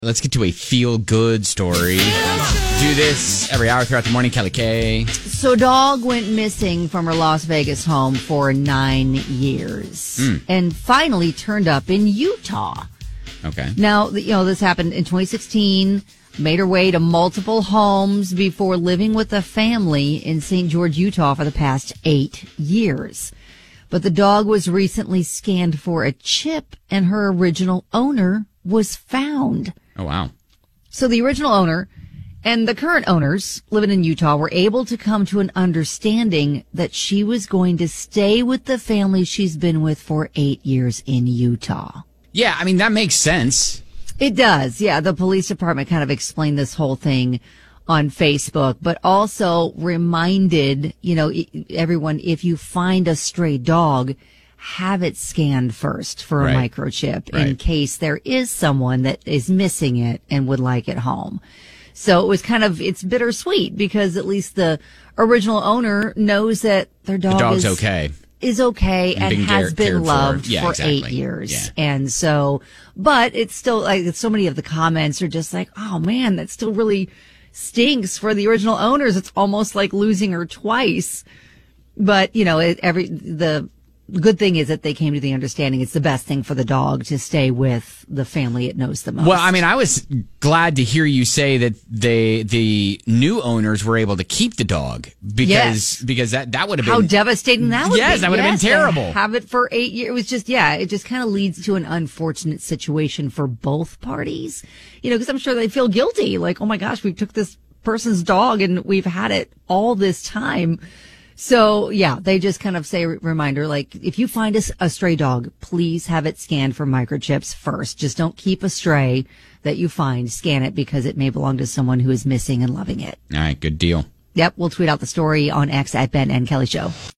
Let's get to a feel-good story. Do this every hour throughout the morning, Kelly K. So dog went missing from her Las Vegas home for 9 years and finally turned up in Utah. Okay. Now, this happened in 2016, made her way to multiple homes before living with a family in St. George, Utah for the past 8 years. But the dog was recently scanned for a chip and her original owner was found. Oh, wow. So the original owner and the current owners living in Utah were able to come to an understanding that she was going to stay with the family she's been with for 8 years in Utah. Yeah, I mean, that makes sense. It does. Yeah, the police department kind of explained this whole thing on Facebook, but also reminded, everyone, if you find a stray dog, have it scanned first for a microchip in case there is someone that is missing it and would like it home. So it was it's bittersweet because at least the original owner knows that their dog is okay and has been loved for 8 years. Yeah. And so, but it's still so many of the comments are just like, oh man, that still really stinks for the original owners. It's almost like losing her twice. But, the good thing is that they came to the understanding it's the best thing for the dog to stay with the family it knows the most. Well, I mean, I was glad to hear you say that the new owners were able to keep the dog because that would have been how devastating that would be. Yes, that would have been terrible. Have it for 8 years. It was it just kind of leads to an unfortunate situation for both parties. Because I'm sure they feel guilty. Like, oh my gosh, we took this person's dog and we've had it all this time. So, yeah, they just kind of say, reminder, like, if you find a stray dog, please have it scanned for microchips first. Just don't keep a stray that you find. Scan it because it may belong to someone who is missing and loving it. All right, good deal. Yep, we'll tweet out the story on X at Ben and Kelly Show.